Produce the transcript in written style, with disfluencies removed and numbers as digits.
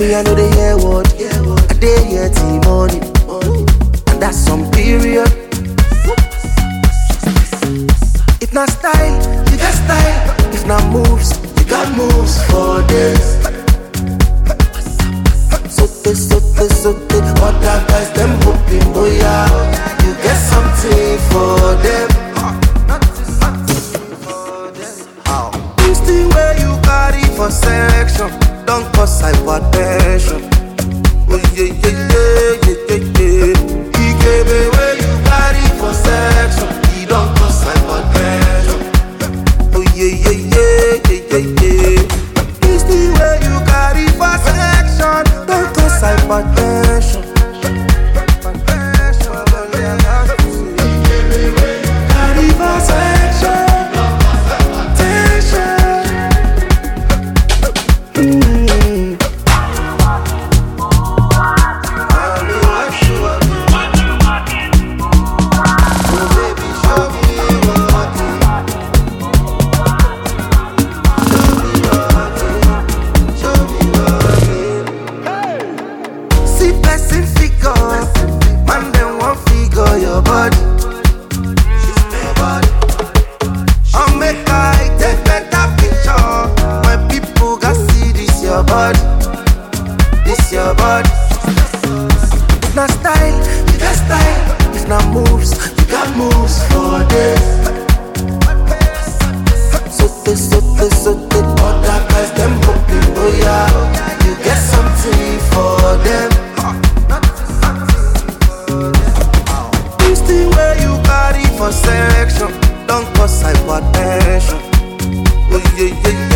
me, I know they hear what I dey here till morning, and that's some period. If not style, you got style. If not moves, you got moves for this. Sote, other guys them hoping, boy, you get something for them. This the way you carry for section, don't cause hypertension. Oh yeah. He gave away you carry for section, he don't cause hypertension. Oh yeah. This the way you carry for section, don't cause hypertension. Carry for section, tension. Your body. If not style, you got style. If not moves, you got moves for this. Sote, other guys them hoping, oh yeah, you get something for them. This the way you carry for section, don't cause hypertension. Oh yeah.